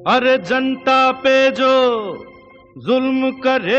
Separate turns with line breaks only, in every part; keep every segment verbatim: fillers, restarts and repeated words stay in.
अरे जनता पे जो जुल्म करे,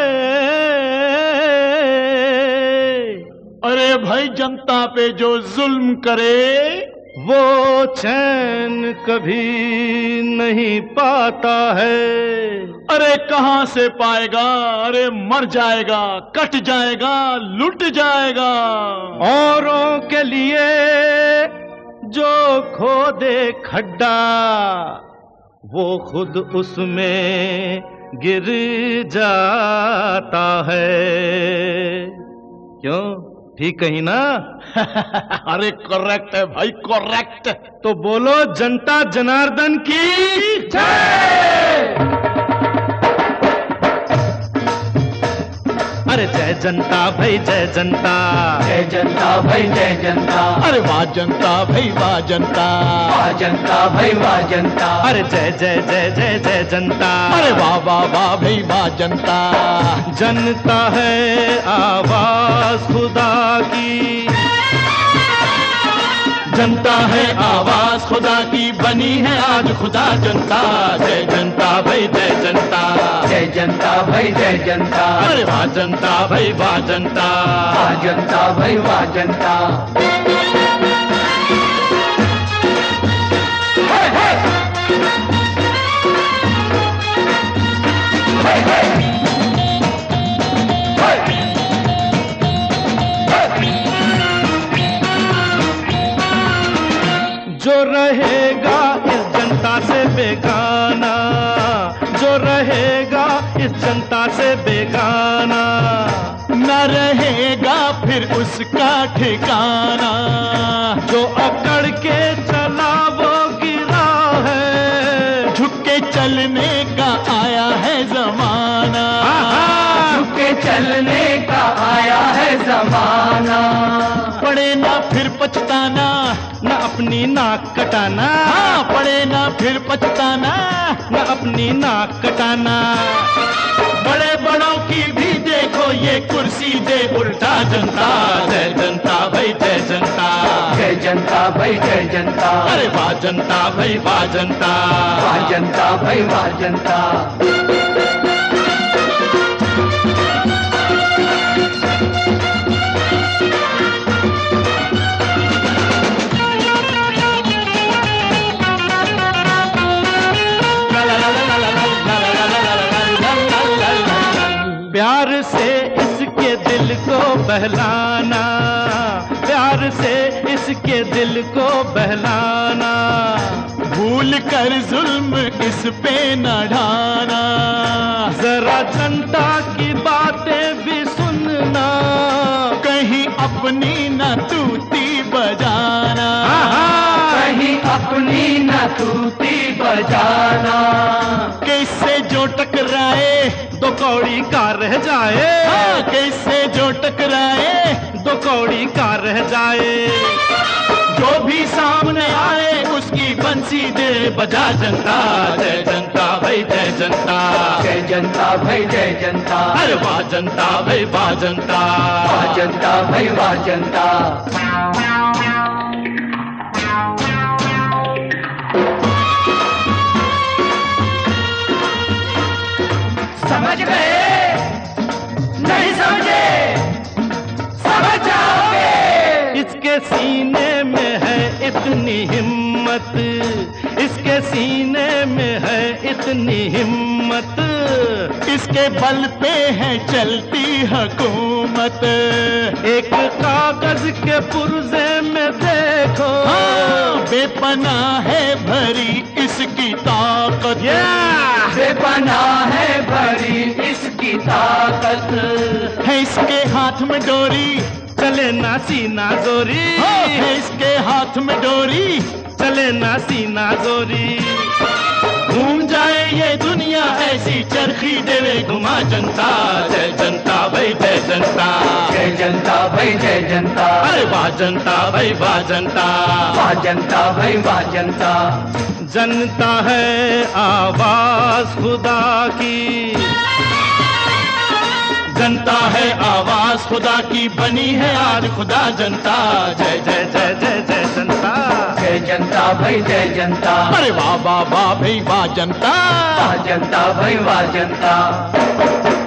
अरे भाई जनता पे जो जुल्म करे
वो चैन कभी नहीं पाता है।
अरे कहां से पाएगा, अरे मर जाएगा, कट जाएगा, लुट जाएगा।
औरों के लिए जो खोदे खड्डा वो खुद उसमें गिर जाता है। क्यों, ठीक कहीं ना?
अरे करेक्ट है भाई, करेक्ट।
तो बोलो जनता जनार्दन की जय। अरे जय जनता भाई जय जनता,
जय जनता भाई जय जनता।
अरे वाह जनता भाई वाह जनता,
वाह जनता भाई वाह जनता।
अरे जय जय जय जय जय जनता,
अरे वाह वाह वाह भाई वाह जनता।
जनता है आवाज खुदा की,
जनता है आवाज खुदा की, बनी है आज खुदा जनता। जय जनता भाई जय जनता,
जय जनता भाई जय जनता।
अरे वाह जनता भाई वाह जनता,
वाह जनता भाई वाह जनता। हे हे हे हे
जो रहेगा इस जनता से बेगाना, जो रहेगा इस जनता से बेगाना,
न रहेगा फिर उसका ठिकाना।
जो अकड़ के चला वो गिरा है,
झुक के चलने का आया है जमाना।
झुक के चलने का आया है जमाना।
पड़े ना फिर पछताना,
न अपनी नाक कटाना।
हाँ पड़े ना फिर पछताना,
न अपनी नाक कटाना।
बड़े बड़ों की भी देखो ये कुर्सी दे उल्टा जनता। जय जनता भाई जय जनता,
जय जनता भाई जय जनता।
अरे वाह जनता भाई वाह जनता,
वाह जनता भाई वाह जनता।
प्यार से इसके दिल को बहलाना, प्यार से इसके दिल को बहलाना।
भूल कर जुल्म इस पे न ढाना।
जरा जनता की बातें भी सुनना,
कहीं अपनी न तूती बजाना।
कहीं अपनी न तूती बजाना।
कैसे जो टकराए
दो कौड़ी का रह जाए।
हाँ, कैसे जो टकराए
दो कौड़ी का रह जाए।
जो भी सामने आए उसकी बंसी दे बजा जनता। जय जनता भाई जय जनता,
जय जनता भाई जय जनता।
अरे वाह जनता भाई वाह जनता,
वाह जनता भाई वाह जनता। समझ गए? नहीं समझे? समझ जाओगे।
इसके सीने में है इतनी हिम्मत, इसके सीने में है इतनी हिम्मत।
इसके बल पे है चलती हुकूमत।
एक कागज के पुर्जे में देखो,
हाँ, बेपनाह है भरी इसकी ताकत।
बेपनाह है भरी इसकी ताकत।
है इसके हाथ में डोरी,
चले ना सीना जोरी।
है इसके हाथ में डोरी,
चले ना सीना जोरी।
घूम जाए ये दुनिया ऐसी चरखी देवे घुमा जनता। जय जनता भाई जय जनता,
जय जनता भाई जय जनता।
अरे वाह जनता भाई वाह जनता,
वाह जनता भाई वाह जनता।
जनता है आवाज खुदा की,
जनता है आवाज खुदा की, बनी है आज खुदा जनता। जय जय जय जय जय जनता,
जय जनता भाई जय जनता।
अरे वाह वाह वाह भाई वाह जनता,
वाह जनता भाई वाह जनता।